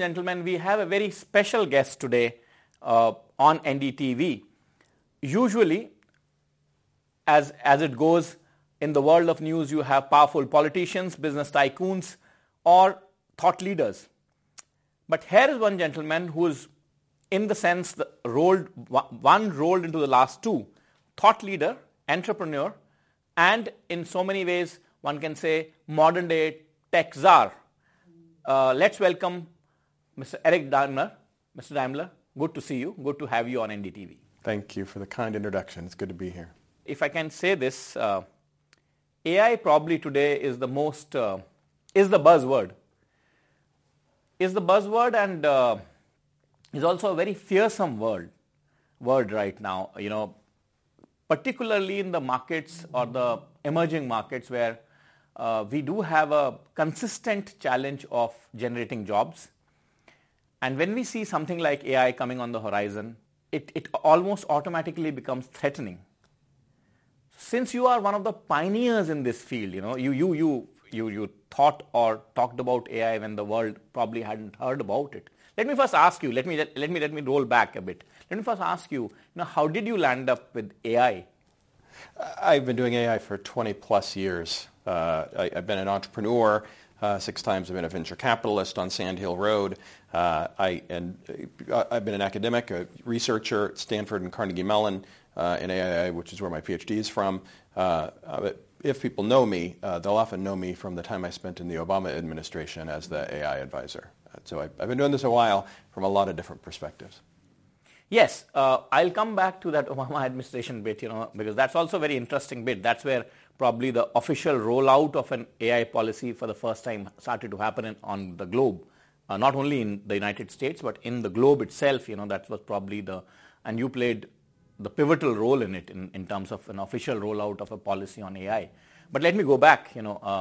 gentlemen, we have a very special guest today on NDTV. Usually, as it goes in the world of news, you have powerful politicians, business tycoons, or thought leaders. But here is one gentleman who is, in the sense, rolled into the last two: thought leader, entrepreneur, and in so many ways, one can say, modern-day tech czar. Let's welcome Mr. Eric Daimler. Mr. Daimler, good to see you. Good to have you on NDTV. Thank you for the kind introduction. It's good to be here. If I can say this, AI probably today is the buzzword. Is the buzzword, and is also a very fearsome word right now. You know, particularly in the markets or the emerging markets where we do have a consistent challenge of generating jobs. And when we see something like AI coming on the horizon, it almost automatically becomes threatening. Since you are one of the pioneers in this field, you know, you thought or talked about AI when the world probably hadn't heard about it. Let me first ask you, let me roll back a bit. Let me first ask you, how did you land up with AI? I've been doing AI for 20 plus years. I've been an entrepreneur 6 times. I've been a venture capitalist on Sand Hill Road. I've been an academic, a researcher at Stanford and Carnegie Mellon in AI, which is where my PhD is from. If people know me, they'll often know me from the time I spent in the Obama administration as the AI advisor. So I've been doing this a while from a lot of different perspectives. Yes, I'll come back to that Obama administration bit, because that's also a very interesting bit. That's where probably the official rollout of an AI policy for the first time started to happen on the globe, not only in the United States, but in the globe itself. That was probably and you played the pivotal role in it in terms of an official rollout of a policy on AI. But let me go back,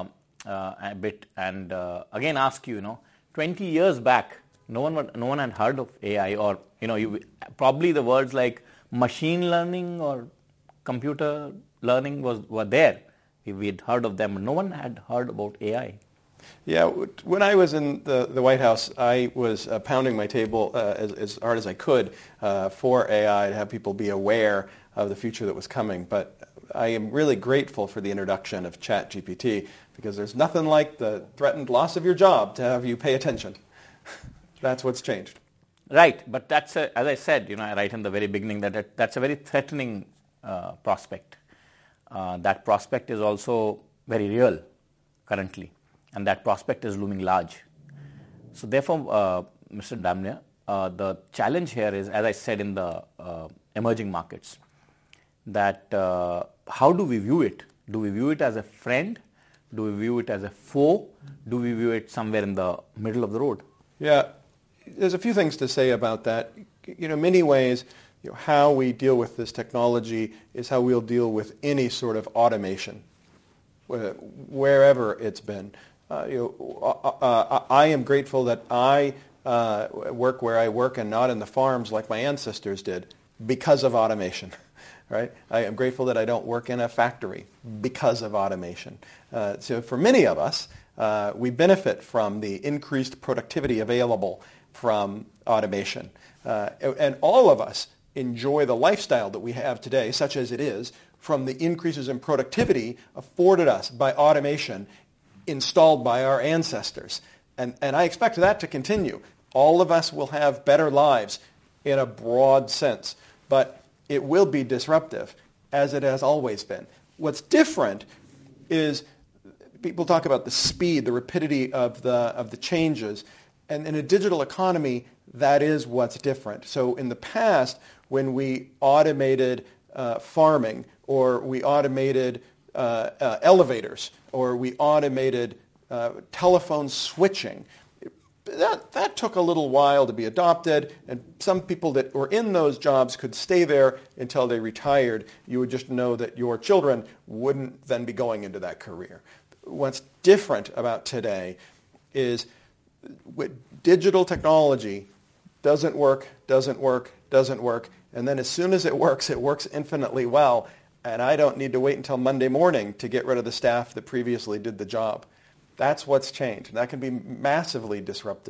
a bit and again ask you, 20 years back, no one had heard of AI, or probably the words like machine learning or computer learning were there. We had heard of them, but no one had heard about AI. Yeah, when I was in the White House, I was pounding my table as hard as I could for AI to have people be aware of the future that was coming. But I am really grateful for the introduction of ChatGPT, because there's nothing like the threatened loss of your job to have you pay attention. That's what's changed. Right, but that's, as I said, right in the very beginning, that's a very threatening prospect. That prospect is also very real currently, and that prospect is looming large. So therefore, Mr. Daimler, the challenge here is, as I said, in the emerging markets, that how do we view it? Do we view it as a friend? Do we view it as a foe? Do we view it somewhere in the middle of the road? Yeah, there's a few things to say about that. Many ways, how we deal with this technology is how we'll deal with any sort of automation, wherever it's been. I am grateful that I work where I work and not in the farms like my ancestors did because of automation. Right? I am grateful that I don't work in a factory because of automation. So for many of us, we benefit from the increased productivity available from automation. And all of us enjoy the lifestyle that we have today, such as it is, from the increases in productivity afforded us by automation installed by our ancestors. And I expect that to continue. All of us will have better lives in a broad sense, but it will be disruptive, as it has always been. What's different is people talk about the speed, the rapidity of the changes. And in a digital economy, that is what's different. So in the past, when we automated farming, or we automated elevators, or we automated telephone switching, that took a little while to be adopted, and some people that were in those jobs could stay there until they retired. You would just know that your children wouldn't then be going into that career. What's different about today is digital technology doesn't work, and then as soon as it works infinitely well, and I don't need to wait until Monday morning to get rid of the staff that previously did the job. That's what's changed. And that can be massively disruptive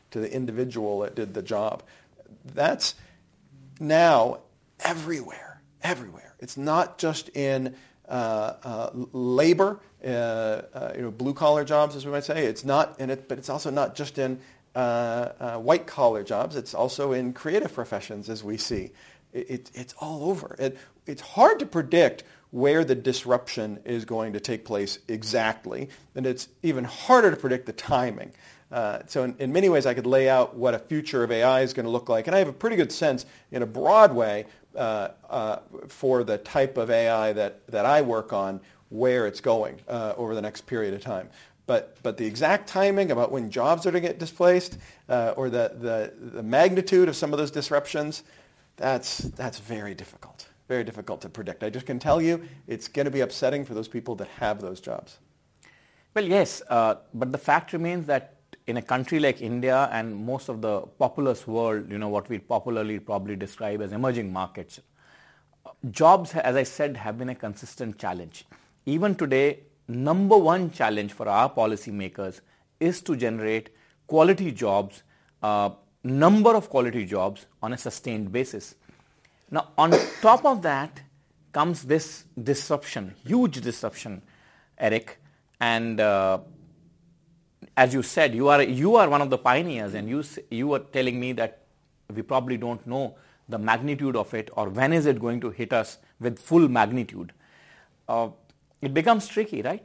to the individual that did the job. That's now everywhere. It's not just in labor, blue collar jobs, as we might say. It's not in it, but it's also not just in white collar jobs. It's also in creative professions, as we see. It's all over. It's hard to predict where the disruption is going to take place exactly, and it's even harder to predict the timing. So in many ways, I could lay out what a future of AI is going to look like, and I have a pretty good sense in a broad way for the type of AI that I work on, where it's going over the next period of time. But the exact timing about when jobs are to get displaced or the magnitude of some of those disruptions, that's very difficult to predict. I just can tell you it's going to be upsetting for those people that have those jobs. Well, yes, but the fact remains that in a country like India and most of the populous world, what we popularly probably describe as emerging markets, jobs, as I said, have been a consistent challenge. Even today, number one challenge for our policymakers is to generate quality jobs, number of quality jobs on a sustained basis. Now, on top of that comes this disruption, huge disruption, Eric, and as you said, you are one of the pioneers, and you were telling me that we probably don't know the magnitude of it or when is it going to hit us with full magnitude. It becomes tricky, right?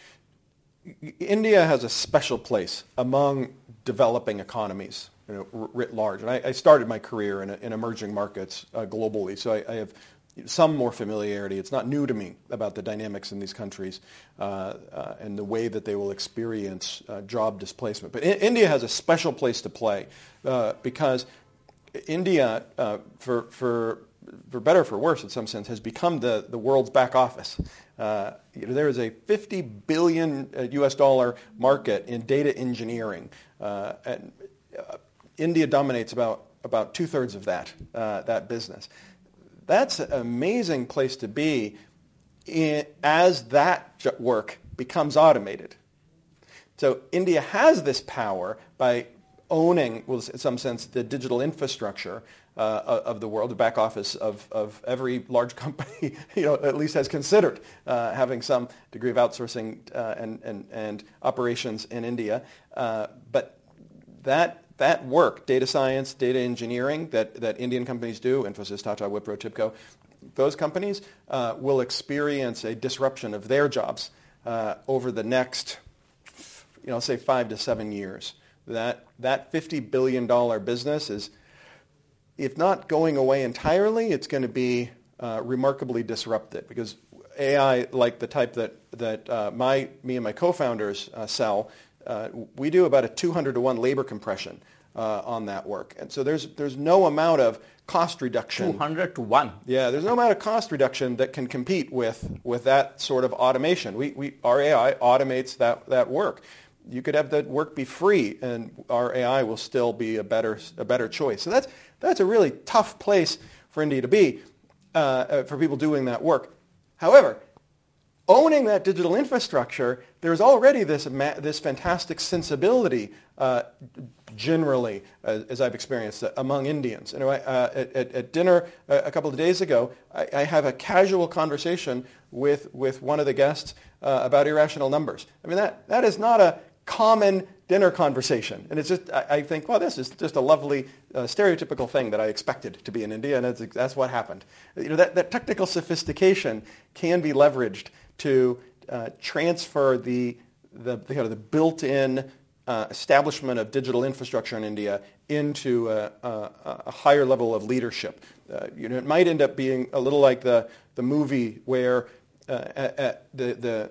India has a special place among developing economies, writ large. And I started my career in emerging markets globally, so I have some more familiarity. It's not new to me about the dynamics in these countries and the way that they will experience job displacement. But India has a special place to play because India, for better or for worse in some sense, has become the world's back office. There is a $50 billion US dollar market in data engineering, and India dominates about two-thirds of that business. That's an amazing place to be as that work becomes automated. So India has this power by owning, well, in some sense, the digital infrastructure of the world, the back office of every large company, at least has considered having some degree of outsourcing and operations in India. But that work, data science, data engineering that Indian companies do, Infosys, Tata, Wipro, TIBCO, those companies will experience a disruption of their jobs over the next, say 5 to 7 years. That $50 billion business is, if not going away entirely, it's going to be remarkably disrupted because AI, like the type that me and my co-founders sell, we do about a 200-to-1 labor compression on that work. And so there's no amount of cost reduction. 200-to-1. Yeah, there's no amount of cost reduction that can compete with that sort of automation. Our AI automates that work. You could have that work be free, and our AI will still be a better choice. So that's a really tough place for India to be for people doing that work. However, owning that digital infrastructure, there's already this fantastic sensibility generally, as I've experienced among Indians. At dinner a couple of days ago, I have a casual conversation with one of the guests about irrational numbers. I mean, that is not a common dinner conversation. And it's just, I think, well, this is just a lovely stereotypical thing that I expected to be in India, and that's what happened. That technical sophistication can be leveraged to transfer the built-in establishment of digital infrastructure in India into a higher level of leadership. It might end up being a little like the movie where the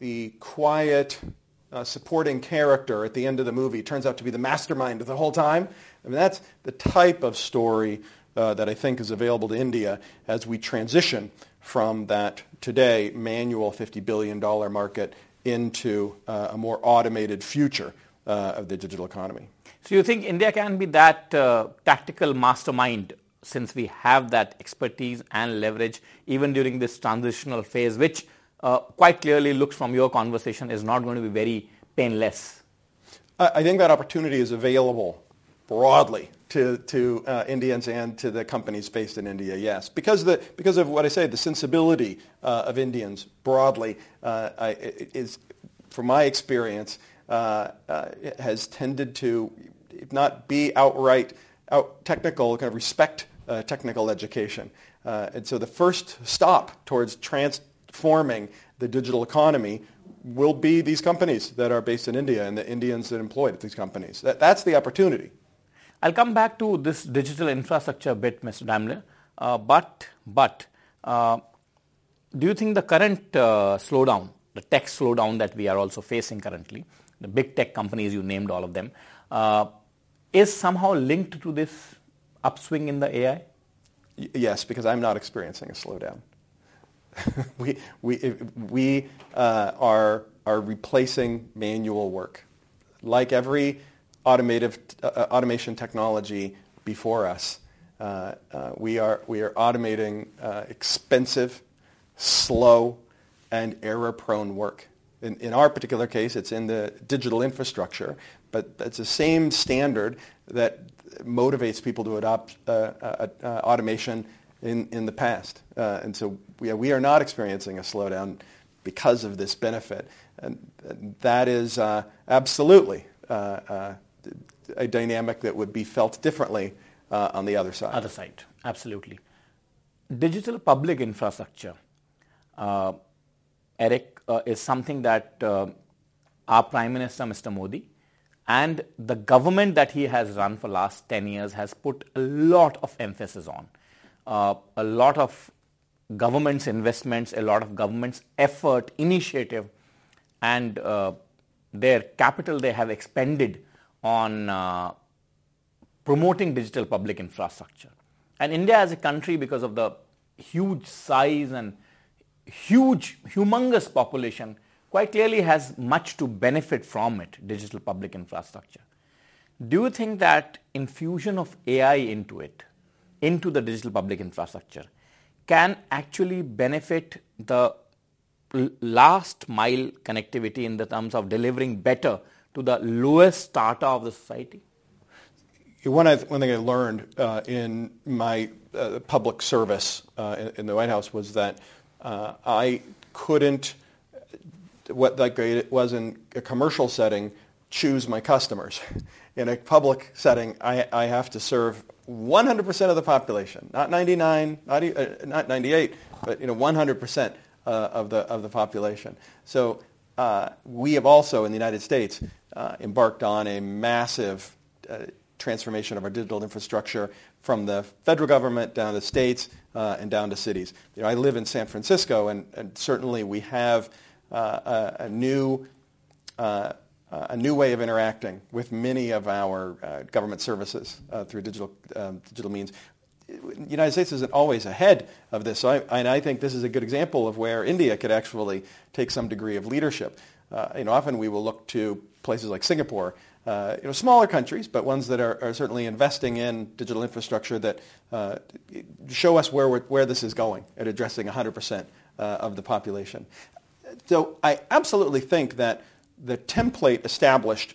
quiet supporting character at the end of the movie turns out to be the mastermind of the whole time. I mean, that's the type of story that I think is available to India as we transition from that today manual $50 billion market into a more automated future of the digital economy. So you think India can be that tactical mastermind since we have that expertise and leverage even during this transitional phase, which quite clearly looks from your conversation is not going to be very painless? I think that opportunity is available broadly to Indians and to the companies based in India, yes. Because of what I say, the sensibility of Indians broadly is, from my experience, has tended to not be outright technical, kind of respect technical education. And so the first stop towards transforming the digital economy will be these companies that are based in India and the Indians that employed at these companies. That's the opportunity. I'll come back to this digital infrastructure bit, Mr. Daimler. But do you think the current slowdown, the tech slowdown that we are also facing currently, the big tech companies, you named all of them, is somehow linked to this upswing in the AI? Yes, because I'm not experiencing a slowdown. we are replacing manual work. Like every automation technology before us, we are automating expensive, slow, and error-prone work. In our particular case, it's in the digital infrastructure, but it's the same standard that motivates people to adopt automation in the past. And so we are not experiencing a slowdown because of this benefit. And that is absolutely a dynamic that would be felt differently on the other side. Other side, absolutely. Digital public infrastructure, Eric, is something that our Prime Minister, Mr. Modi, and the government that he has run for the last 10 years has put a lot of emphasis on. A lot of government's investments, a lot of government's effort, initiative, and their capital they have expended on promoting digital public infrastructure. And India as a country, because of the huge size and humongous population, quite clearly has much to benefit from it, digital public infrastructure. Do you think that infusion of AI into it, into the digital public infrastructure, can actually benefit the last mile connectivity in the terms of delivering better to the lowest strata of the society? One thing I learned in my public service in the White House was that I couldn't, like it was in a commercial setting, choose my customers. In a public setting, I have to serve 100% of the population, not 99, not 98, but 100% of the population. So we have also in the United States embarked on a massive transformation of our digital infrastructure from the federal government down to states and down to cities. I live in San Francisco, and certainly we have a new way of interacting with many of our government services through digital means. The United States isn't always ahead of this, so I think this is a good example of where India could actually take some degree of leadership. Often we will look to places like Singapore, smaller countries, but ones that are certainly investing in digital infrastructure that show us where this is going at addressing 100% of the population. So I absolutely think that the template established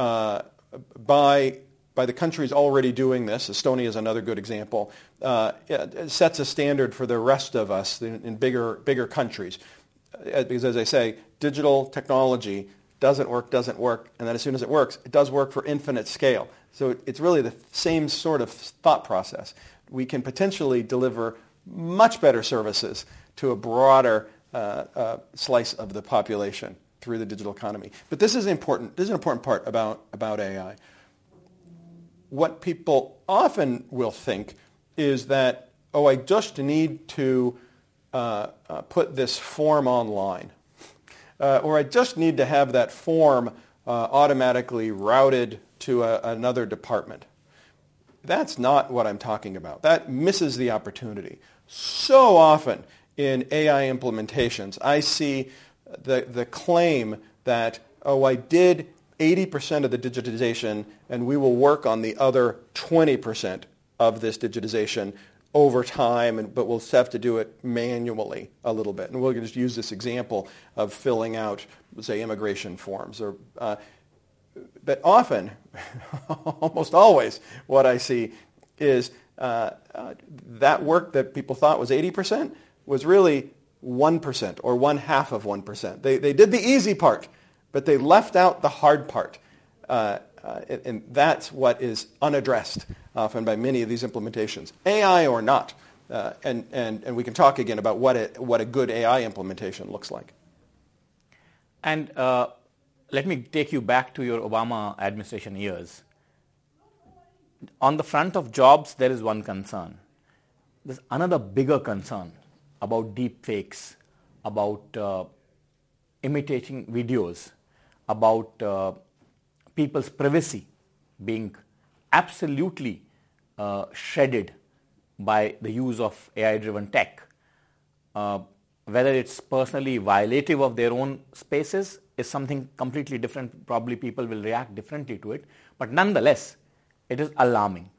by the countries already doing this, Estonia is another good example, sets a standard for the rest of us in bigger countries. Because as I say, digital technology doesn't work, and then as soon as it works, it does work for infinite scale. So it's really the same sort of thought process. We can potentially deliver much better services to a broader slice of the population through the digital economy. But this is important. This is an important part about AI. What people often will think is that, I just need to put this form online. Or I just need to have that form automatically routed to another department. That's not what I'm talking about. That misses the opportunity. So often in AI implementations, I see the claim that, I did 80% of the digitization and we will work on the other 20% of this digitization over time, but we'll have to do it manually a little bit. And we'll just use this example of filling out, say, immigration forms. but often, almost always, what I see is that work that people thought was 80% was really 1% or 1/2 of 1%. They did the easy part, but they left out the hard part. And that's what is unaddressed often by many of these implementations, AI or not. And we can talk again about what a good AI implementation looks like. And let me take you back to your Obama administration years. On the front of jobs, there is one concern. There's another bigger concern about deep fakes, about imitating videos, about people's privacy being absolutely shredded by the use of AI-driven tech. Whether it's personally violative of their own spaces is something completely different. Probably people will react differently to it. But nonetheless, it is alarming.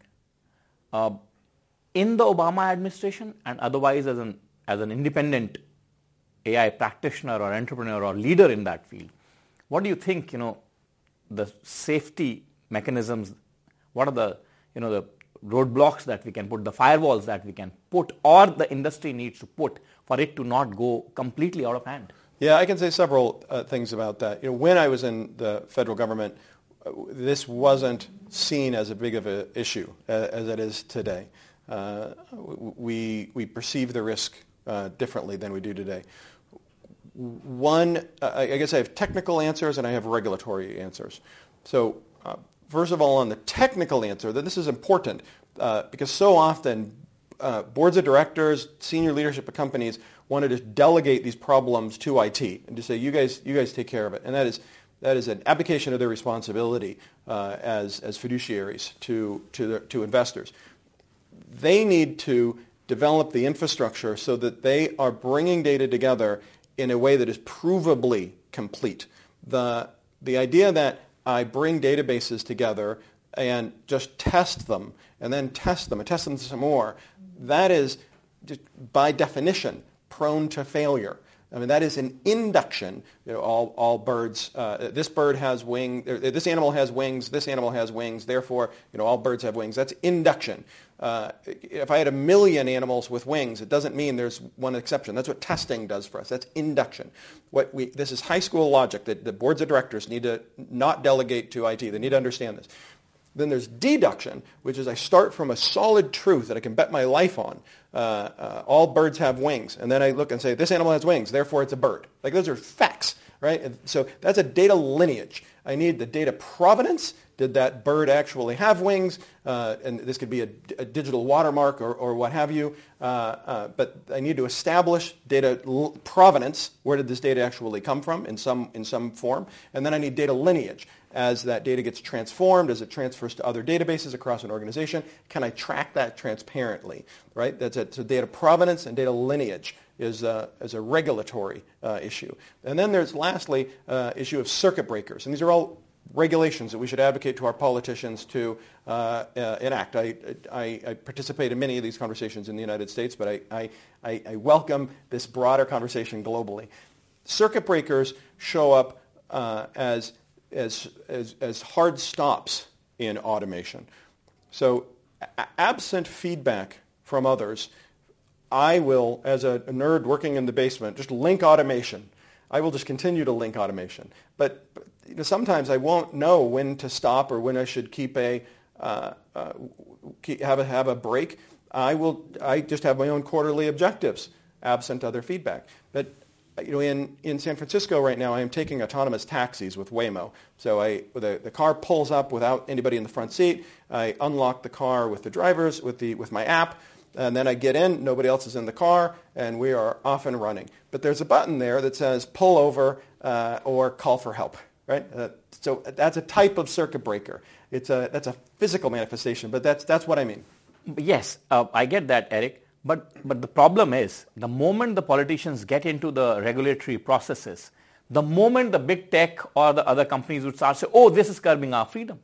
In the Obama administration and otherwise as an independent AI practitioner or entrepreneur or leader in that field, what do you think, the safety mechanisms, what are the roadblocks that we can put, the firewalls that we can put, or the industry needs to put for it to not go completely out of hand? Yeah, I can say several things about that. When I was in the federal government, this wasn't seen as a big of an issue as it is today. We perceive the risk differently than we do today. One, I guess I have technical answers and I have regulatory answers. So first of all, on the technical answer, that this is important because so often boards of directors, senior leadership of companies want to just delegate these problems to IT and just say, you guys take care of it. And that is an abdication of their responsibility as fiduciaries to investors. They need to develop the infrastructure so that they are bringing data together in a way that is provably complete. The idea that I bring databases together and just test them and then test them and test them some more, that is just by definition prone to failure. I mean, that is an induction. All birds, this bird has wings, this animal has wings, this animal has wings, therefore, all birds have wings. That's induction. If I had 1 million animals with wings, it doesn't mean there's one exception. That's what testing does for us. That's induction. This is high school logic that the boards of directors need to not delegate to IT. They need to understand this. Then there's deduction, which is I start from a solid truth that I can bet my life on. All birds have wings. And then I look and say, this animal has wings, therefore it's a bird. Like those are facts, right? And so that's a data lineage. I need the data provenance. Did that bird actually have wings? And this could be a digital watermark or what have you. But I need to establish data provenance. Where did this data actually come from in some form? And then I need data lineage. As that data gets transformed, as it transfers to other databases across an organization, can I track that transparently? Right? So data provenance and data lineage is a regulatory issue. And then there's lastly issue of circuit breakers. And these are all regulations that we should advocate to our politicians to enact. I participate in many of these conversations in the United States, but I welcome this broader conversation globally. Circuit breakers show up as hard stops in automation. So absent feedback from others, I will, as a nerd working in the basement, just link automation. I will just continue to link automation. But sometimes I won't know when to stop or when I should have a break. I just have my own quarterly objectives, absent other feedback. But in San Francisco right now, I am taking autonomous taxis with Waymo. So the car pulls up without anybody in the front seat. I unlock the car with the drivers with my app, and then I get in. Nobody else is in the car, and we are off and running. But there's a button there that says pull over or call for help. Right? So that's a type of circuit breaker. That's a physical manifestation, but that's what I mean. Yes, I get that, Eric. But the problem is, the moment the politicians get into the regulatory processes, the moment the big tech or the other companies would start saying, oh, this is curbing our freedom.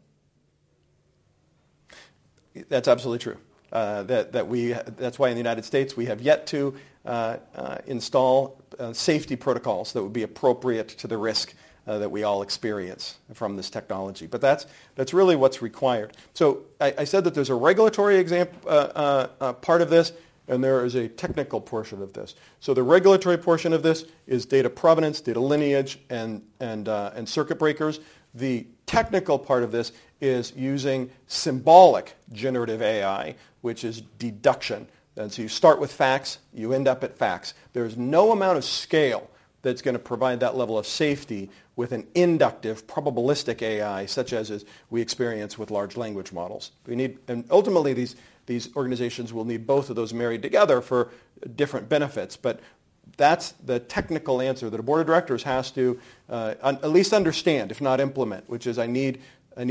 That's absolutely true. That's why in the United States we have yet to install safety protocols that would be appropriate to the risk that we all experience from this technology. But that's really what's required. So I said that there's a regulatory part of this, and there is a technical portion of this. So the regulatory portion of this is data provenance, data lineage, and circuit breakers. The technical part of this is using symbolic generative AI, which is deduction. And so you start with facts, you end up at facts. There's no amount of scale that's going to provide that level of safety with an inductive, probabilistic AI, such as we experience with large language models. And ultimately these organizations will need both of those married together for different benefits. But that's the technical answer that a board of directors has to at least understand, if not implement, which is I need a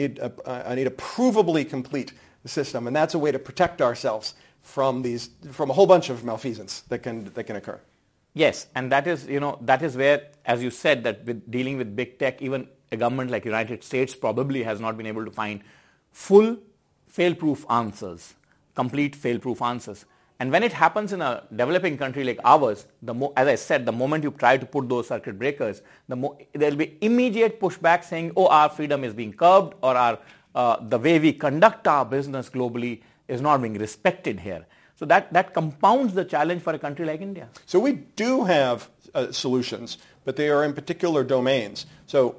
provably complete system, and that's a way to protect ourselves from a whole bunch of malfeasance that can occur. Yes, and that is where, as you said, that with dealing with big tech, even a government like United States probably has not been able to find full fail-proof answers, complete fail-proof answers. And when it happens in a developing country like ours, as I said, the moment you try to put those circuit breakers, there will be immediate pushback saying, oh, our freedom is being curbed, or the way we conduct our business globally is not being respected here. So that compounds the challenge for a country like India. So we do have solutions, but they are in particular domains. So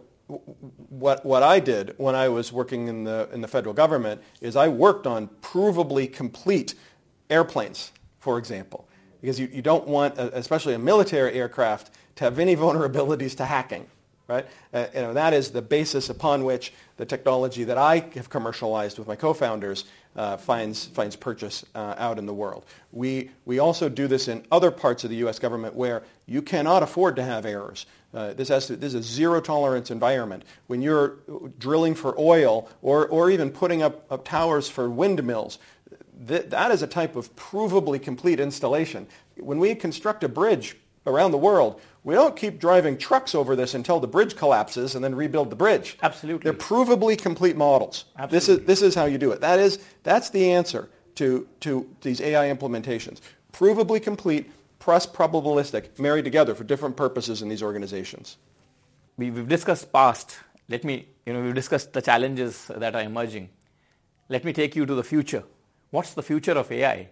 what I did when I was working in the federal government is I worked on provably complete airplanes, for example, because you don't want, especially a military aircraft, to have any vulnerabilities to hacking. Right? That is the basis upon which the technology that I have commercialized with my co-founders finds purchase out in the world. We also do this in other parts of the U.S. government where you cannot afford to have errors. This is a zero-tolerance environment. When you're drilling for oil or even putting up towers for windmills, that is a type of provably complete installation. When we construct a bridge around the world, we don't keep driving trucks over this until the bridge collapses and then rebuild the bridge. Absolutely. They're provably complete models. Absolutely. This is how you do it. That's the answer to these AI implementations. Provably complete plus probabilistic married together for different purposes in these organizations. We've discussed past. We've discussed the challenges that are emerging. Let me take you to the future. What's the future of AI?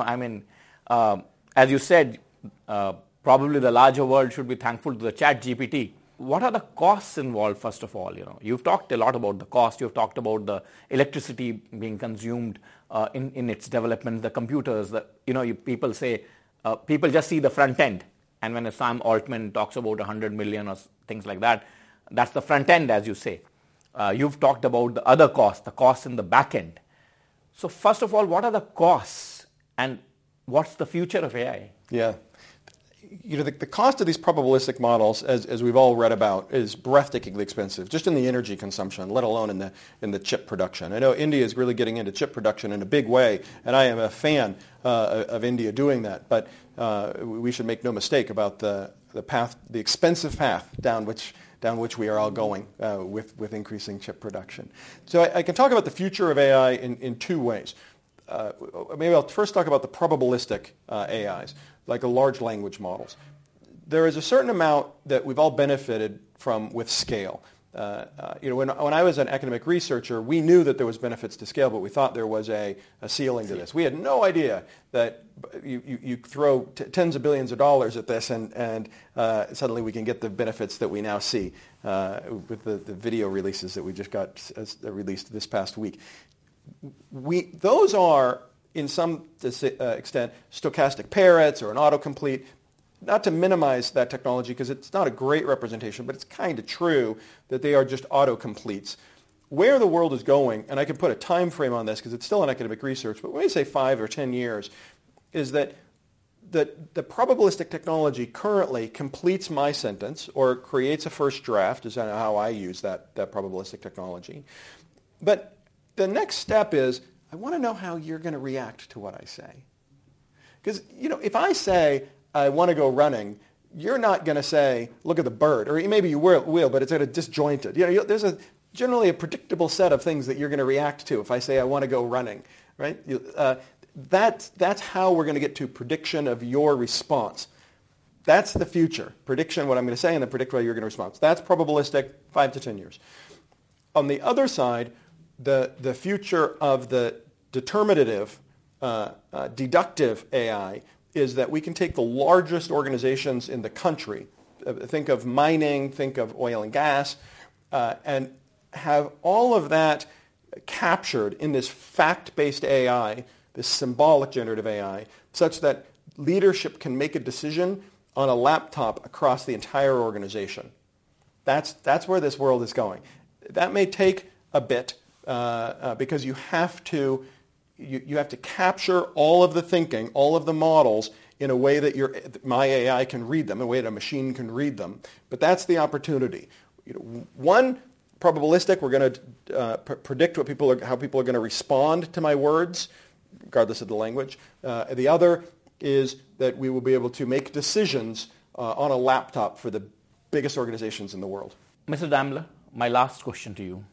As you said, probably the larger world should be thankful to the ChatGPT. What are the costs involved, first of all? You've talked a lot about the cost. You've talked about the electricity being consumed in its development, the computers. People say, people just see the front end. And when Sam Altman talks about 100 million or things like that, that's the front end, as you say. You've talked about the other costs, the costs in the back end. So first of all, what are the costs and what's the future of AI? Yeah. The cost of these probabilistic models, as we've all read about, is breathtakingly expensive, just in the energy consumption, let alone in the chip production. I know India is really getting into chip production in a big way, and I am a fan of India doing that. But we should make no mistake about the expensive path down which we are all going with increasing chip production. So I can talk about the future of AI in two ways. Maybe I'll first talk about the probabilistic AIs, like the large language models. There is a certain amount that we've all benefited from with scale. When I was an academic researcher, we knew that there was benefits to scale, but we thought there was a ceiling to this. We had no idea that you throw tens of billions of dollars at this and suddenly we can get the benefits that we now see with the video releases that we just got released this past week. Those are, in some extent, stochastic parrots or an autocomplete. Not to minimize that technology because it's not a great representation, but it's kind of true that they are just autocompletes. Where the world is going, and I can put a time frame on this because it's still an academic research, but when we say 5 or 10 years, is that the probabilistic technology currently completes my sentence or creates a first draft, is how I use that probabilistic technology. But the next step is, I want to know how you're going to react to what I say. Because, if I say, I want to go running, you're not going to say, look at the bird. Or maybe you will, but it's at a disjointed. There's generally a predictable set of things that you're going to react to if I say, I want to go running. Right? That's how we're going to get to prediction of your response. That's the future. Prediction, what I'm going to say, and then predict how you're going to respond. So that's probabilistic, 5 to 10 years. On the other side, the future of the determinative, deductive AI is that we can take the largest organizations in the country, think of mining, think of oil and gas, and have all of that captured in this fact-based AI, this symbolic generative AI, such that leadership can make a decision on a laptop across the entire organization. That's where this world is going. That may take a bit because you have to capture all of the thinking, all of the models in a way that my AI can read them, in a way that a machine can read them. But that's the opportunity. One, probabilistic, we're going to predict how people are going to respond to my words, regardless of the language. The other is that we will be able to make decisions on a laptop for the biggest organizations in the world. Mr. Daimler, my last question to you.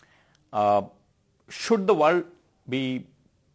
Should the world be,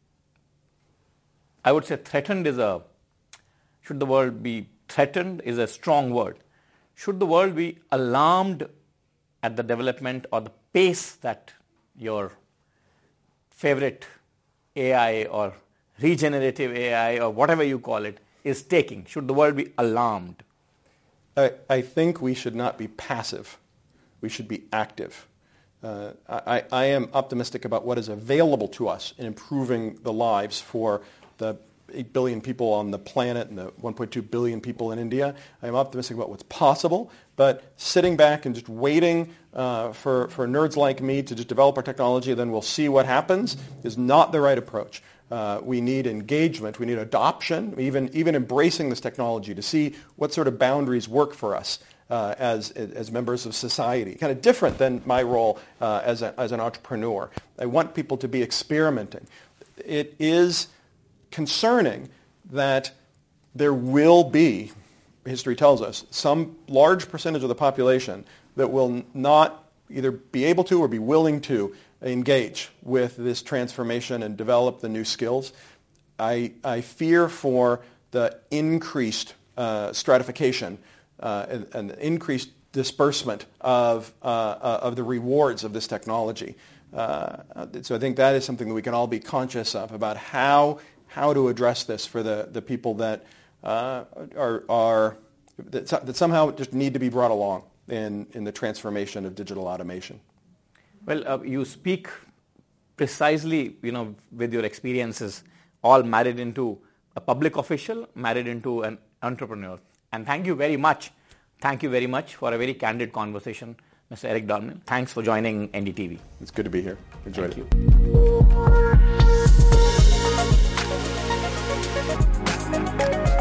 I would say should the world be threatened is a strong word. Should the world be alarmed at the development or the pace that your favorite AI or regenerative AI or whatever you call it is taking? Should the world be alarmed? I think we should not be passive. We should be active. I am optimistic about what is available to us in improving the lives for the 8 billion people on the planet and the 1.2 billion people in India. I am optimistic about what's possible, but sitting back and just waiting for nerds like me to just develop our technology and then we'll see what happens is not the right approach. We need engagement. We need adoption, even embracing this technology to see what sort of boundaries work for us as members of society. Kind of different than my role as an entrepreneur. I want people to be experimenting. It is concerning that there will be, history tells us, some large percentage of the population that will not either be able to or be willing to engage with this transformation and develop the new skills. I fear for the increased stratification and increased disbursement of the rewards of this technology. So I think that is something that we can all be conscious of about how to address this for the people that that somehow just need to be brought along in the transformation of digital automation. Well, you speak precisely, with your experiences, all married into a public official, married into an entrepreneur. And thank you very much. Thank you very much for a very candid conversation, Mr. Eric Dornell. Thanks for joining NDTV. It's good to be here. Enjoyed it. Thank you.